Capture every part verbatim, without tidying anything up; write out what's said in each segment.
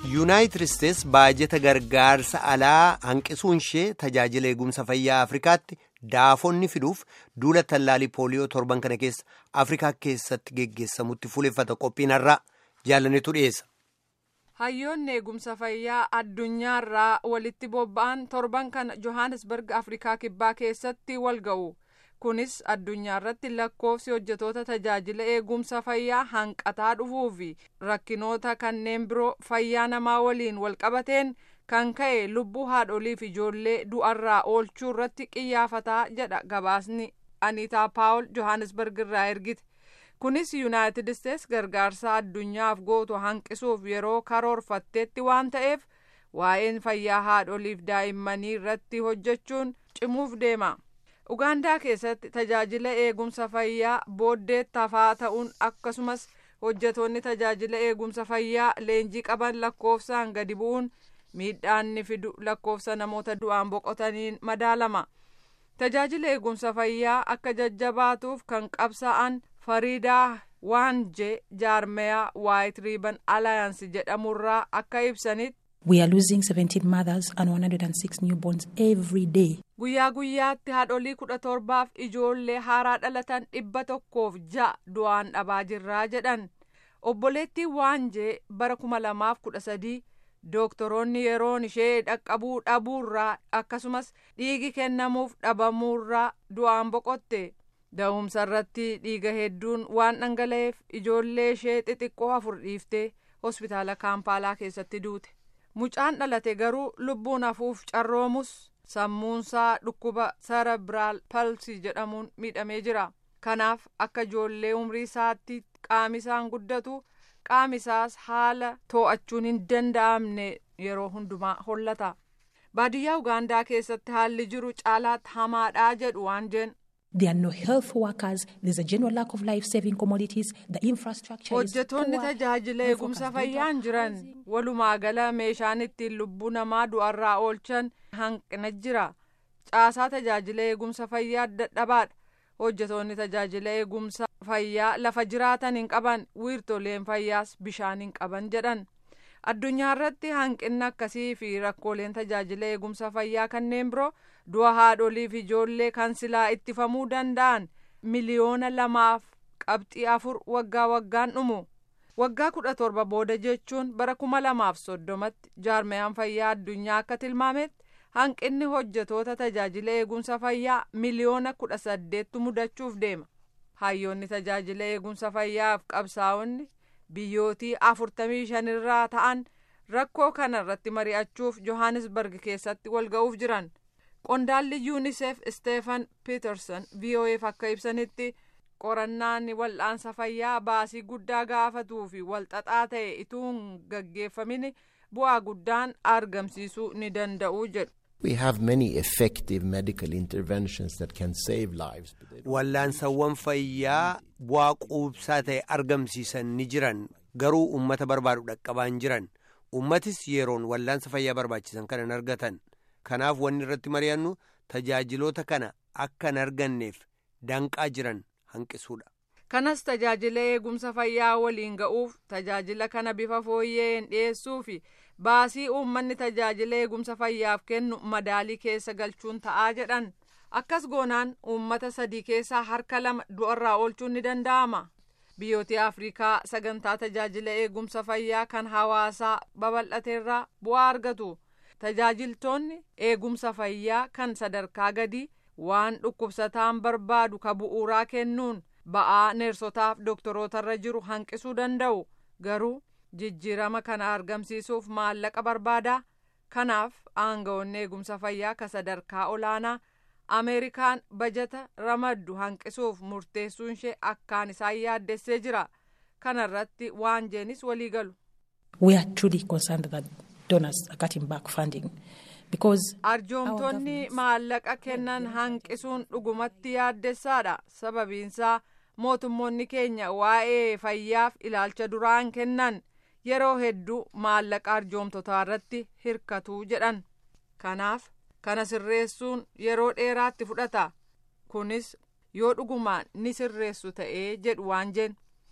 Yuunaayitid Isteets baajeta gargaarsa alaa hanqisuun ishee tajaajila eegumsa fayyaa Afrikaatti daafonni fiduuf duula tallaalii pooliyoo torban kana keessa Afrikaa keessatti geggeessamutti fuuleffata qophiinarraa jaalannetu dhiyeessa. Hayyoonni eegumsa fayyaa addunyaarraa walitti bobba'an torban kana Johannesburg Afrikaa kibbaa keessatti wal ga'u. Kunis addunyaarratti lakkoofsi hojjetoota tajaajila eegumsa fayyaa hanqataa dhufuu fi rakkinoota kanneen biroo fayyaa namaa waliin walqabateen kan ka'e lubbuu haadholii fi ijoollee du'arraa oolchuu irratti qiyyaafataa jedha gabaasni Aniitaa Paawul Johannesburg irraa ergite. Kunis Yuunaayitid Isteets gargaarsa addunyaaf gootu hanqisuuf yeroo karoorfatteetti waan ta'eef waa'een fayyaa haadholiif daa'immanii irratti hojjechuun cimuuf deema. Ugaandaa keessatti tajaajila eegumsa fayyaa booddeetti hafaa ta'uun akkasumas hojjetoonni tajaajila eegumsa fayyaa leenjii qaban lakkoofsaan gadi bu'uun miidhaan ni fidu lakkoofsa namoota du'aan boqotaniin madaalama. Tajaajila eegumsa fayyaa akka jajjabaatuuf kan qabsa'an Fariidaa Waanje jaarmeyaa White Ribbon Alliance jedhamurraa akka ibsanitti. We are losing seventeen mothers and one hundred six newborns every day. Guyyaa guyyaatti haadholii kudha torbaaf ijoollee haaraa dhalatan dhibba tokkoof ja'a du'aan dhabaa jirraa jedhan. Obboleettii Waanjee bara kuma lamaaf kudha sadii dooktoroonni yeroon ishee dhaqqabuu dhabuurraa akkasumas dhiigi kennamuuf dhabamuurraa du'aan boqotte. Da'umsa irratti dhiiga hedduun waan dhangala'eef ijoollee ishee xixiqqoo afur dhiiftee hospitaala Kaampaalaa keessatti duute. Mucaan dhalate garuu lubbuun hafuuf carroomus sammuunsaa dhukkuba cerebral palsy jedhamuun miidhamee jira. Kanaaf akka ijoollee umrii isaatti qaamisaan guddatu qaamisaas haala to'achuun hin danda'amne yeroo hundumaa hollata. Baadiyyaa Ugaandaa keessatti haalli jiru caalaatti hamaadhaa jedhu Waanjeen. There are no health workers. There's a general lack of life-saving commodities. The infrastructure is poor. Hojjetoonni tajaajila eegumsa fayyaan jiran walumaa gala meeshaan ittiin lubbuu namaa du'arraa oolchan hanqina jira. Caasaa tajaajila eegumsa fayyaa dadhabaadha. Hojjetoonni tajaajila eegumsa fayyaa lafa jiraatan hin qaban, wiirtoleen fayyaas bishaan hin qaban jedhan. Addunyaa irratti hanqinni akkasii fi rakkooleen tajaajila eegumsa fayyaa kanneen biroo du'a haadholii fi ijoollee kan silaa ittifamuu danda'an miliyoona lamaaf qabxii afur waggaa waggaan dhumu. Waggaa kudha torba booda jechuun bara kuma lamaaf soddomatti jaarmeyaan fayyaa addunyaa akka tilmaametti hanqinni hojjetoota tajaajila eegumsa fayyaa miliyoona kudha saddeettu mudachuuf deema. Hayyoonni tajaajila eegumsa fayyaaf qabsaa'onni biyyootii afurtamii shanirraa ta'an rakkoo kana irratti mari'achuuf Johannesburg keessatti wal ga'uuf jiran. Qondaalli UNICEF Stephen Peterson V O F akka ibsanitti qorannaan wal'aansa fayyaa baasii guddaa gaafatuu fi walxaxaa ta'e ituun gaggeeffamin bu'aa guddaan argamsiisuu ni danda'u jedhu. We have many effective medical interventions that can save lives. Wal'aansawwan fayyaa bu'aa quubsaa ta'e argamsiisan ni jiran garuu uummata barbaadu dhaqqabaan jiran. Uummatis yeroon wal'aansa fayyaa barbaachisan kana hin argatan. Kanaaf wanni irratti mari'annu tajaajiloota kana akka hin arganneef danqaa jiran hanqisuudha. Kanas tajaajila eegumsa fayyaa waliin ga'uuf tajaajila kana bifa fooyyeen dhiyeessuu fi baasii uummanni tajaajila eegumsa fayyaaf kennu madaalii keessa galchuun ta'aa jedhan. Akkas goonaan uummata sadii keessaa harka lama du'arraa oolchuun ni danda'ama. Biyyoota Afrikaa sagantaa tajaajila eegumsa fayyaa kan hawaasaa babal'ateerraa bu'aa argatu. Tajaajiltoonni eegumsa fayyaa kan sadarkaa gadi waan dhukkubsataan barbaadu ka bu'uuraa kennuun ba'aa neersotaaf dooktorootarra jiru hanqisuu danda'u. Garuu jijjiirama kana argamsiisuuf maallaqa barbaada. Kanaaf aangawoonni eegumsa fayyaa ka sadarkaa olaanaa Ameerikaan bajata ramaddu hanqisuuf murteessuun ishee akkaan isaan yaaddessee jira. Kana irratti Waanjeenis walii galu. We are truly concerned that donors are cutting back funding because arjoomtonni maallaqa kennan hanqisuun dhugumatti yaaddessaadha. Sababiinsaa mootummoonni keenya waa'ee fayyaaf ilaalcha duraan kennan yeroo hedduu maallaqa arjoomtotaa irratti hirkatu jedhan. Kanaaf kana sirreessuun yeroo dheeraatti fudhata. Kunis yoo dhugumaan ni sirreessu ta'ee jedhu Waanjeen.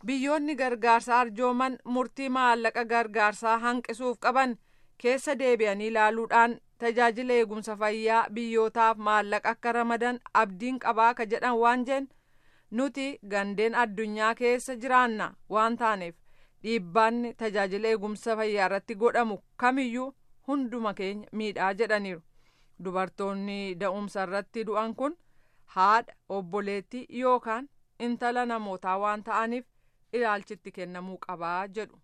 biyyoonni gargaarsa arjooman murtii maallaqa gargaarsaa hanqisuuf qaban keessa deebi'anii ilaaluudhaan tajaajila eegumsa fayyaa biyyootaaf maallaqa akka ramadan abdiin qabaa ka jedhan waan jeen nuti gandeen addunyaa keessa jiraanna waan taaneef dhiibbaan tajaajila eegumsa fayyaa irratti godhamu kamiyyuu hunduma keenya miidhaa jedhaniiru. Dubartoonni da'umsa irratti du'an kun haadha, obboleettii yookaan intala namootaa waan ta'aniif ilaalchitti kennamuu qabaa jedhu.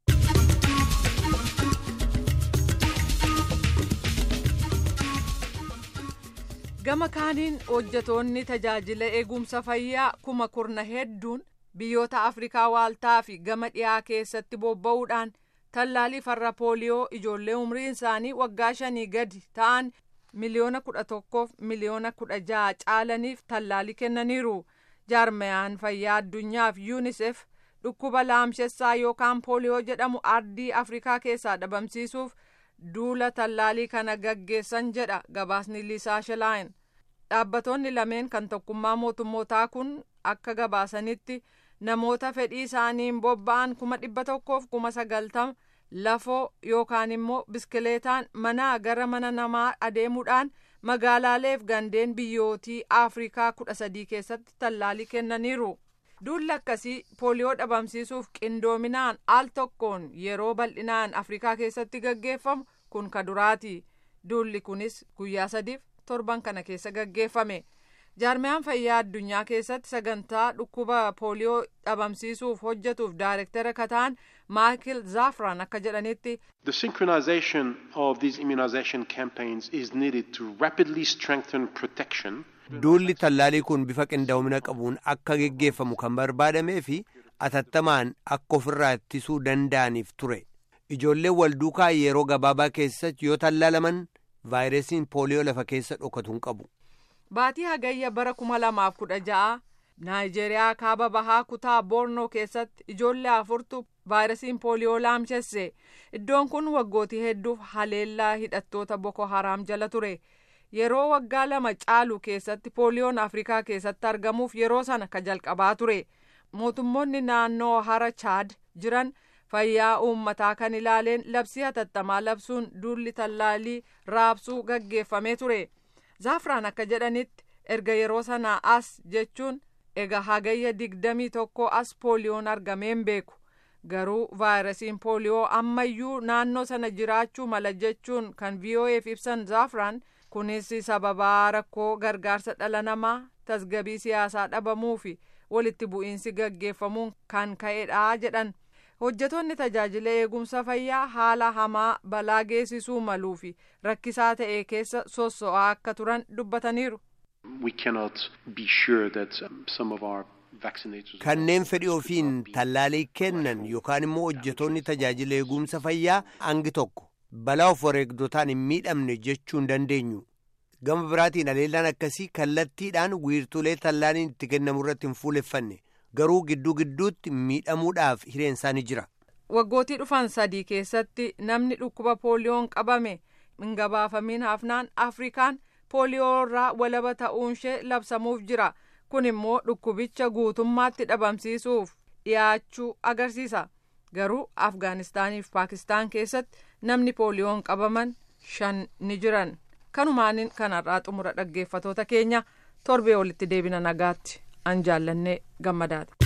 Gama kaaniin hojjetoonni tajaajila eegumsa fayyaa kuma kurna hedduun biyyoota Afrikaa waaltaa fi gama dhiyaa keessatti bobba'uudhaan tallaalii farra pooliyoo ijoollee umriin isaanii waggaa shanii gadi ta'an miliyoona kudha tokkoof miliyoona kudha jaha caalaniif tallaalii kennaniiru. Jaarmayaan fayyaa addunyaaf yuunisef dhukkuba laamshessaa yookaan pooliyoo jedhamu ardii Afrikaa keessaa dhabamsiisuuf duula tallaalii kana gaggeessan jedha gabaasni Liisaa Shelaayin. Dhaabbatoonni lameen kan tokkummaa mootummootaa kun akka gabaasanitti namoota fedhii isaaniin bobba'an kuma dhibba tokkoof kuma sagaltama lafoo yookaan immoo biskileetaan manaa gara mana namaa adeemuudhaan magaalaaleef gandeen biyyootii Afrikaa kudha sadii keessatti tallaalii kennaniiru. Duulli akkasii pooliyoo dhabamsiisuuf qindoominaan al tokkoon yeroo bal'inaan Afrikaa keessatti gaggeeffamu kun ka duraati. Duulli kunis guyyaa sadiif torban kana keessa gaggeeffame. Jaarmayaan fayyaa addunyaa keessatti sagantaa dhukkuba pooliyoo dhabamsiisuuf hojjetuuf daayirektara kataan Michael Zafran akka jedhanitti The synchronization of these immunization campaigns is needed to rapidly strengthen protection. Duulli tallaalii kun bifa qindoomina qabuun akka geggeeffamu kan barbaadamee fi atattamaan akka ofirraa ittisuu danda'aniif ture. Ijoolleen walduukaa yeroo gabaabaa keessatti yoo tallaalaman vaayirasiin pooliyoo lafa keessa dhokatu hin qabu. Baatii hagayya bara kuma lamaaf kudha ja'a Naayijeeriyaa kaaba bahaa kutaa Bornoo keessatti ijoollee afurtu vaayirasiin pooliyoo laamshesse. Iddoon kun waggootii hedduuf haleellaa hidhattoota Boko Haram jala ture. Yeroo waggaa lama caalu keessatti pooliyoon Afrikaa keessatti argamuuf yeroo sana ka jalqabaa ture. Mootummoonni naannoo hara Chaad jiran fayyaa uummataa kan ilaaleen labsii hatattamaa labsuun duulli tallaalii raabsuu gaggeeffamee ture. Zaafraan akka jedhanitti erga yeroo sanaa as jechuun ega hagayya digdamii tokko as pooliyoon argameen beeku. Garuu vaayirasiin pooliyoo ammayyuu naannoo sana jiraachuu mala jechuun kan V O F ibsan Zaafraan kunis sababaa rakkoo gargaarsa dhala namaa tasgabii siyaasaa dhabamuu fi walitti bu'iinsi gaggeeffamuun kan ka'edha jedhan. Hojjetoonni tajaajila eegumsa fayyaa haala hamaa balaa geessisuu maluu fi rakkisaa ta'e keessa sosso'aa akka turan dubbataniiru. We cannot be sure that um, some of our vaccinators kanneen fedhii ofiin tallaalii kennan yookaan immoo hojjetoonni tajaajila eegumsa fayyaa hangi tokko balaa of wareegdotaan hin miidhamne jechuu hin dandeenyu. Gama biraatiin haleellaan akkasii kallattiidhaan wiirtulee tallaaliin itti kennamu irratti hin fuuleffanne. Garuu gidduu gidduutti miidhamuudhaaf hireen isaanii jira. Waggootii dhufan sadii keessatti namni dhukkuba pooliyoon qabame hin gabaafamiin hafnaan Afrikaan pooliyoo irraa walaba ta'uun ishee labsamuuf jira. Kun immoo dhukkubicha guutummaatti dhabamsiisuuf dhiyaachuu agarsiisa. Garuu Afgaanistaanii fi Paakistaan keessatti namni pooliyoon qabaman shan ni jiran. Kanumaaniin kanarraa xumura dhaggeeffatoota keenya torbee walitti deebina nagaatti an jaallannee gammadaati.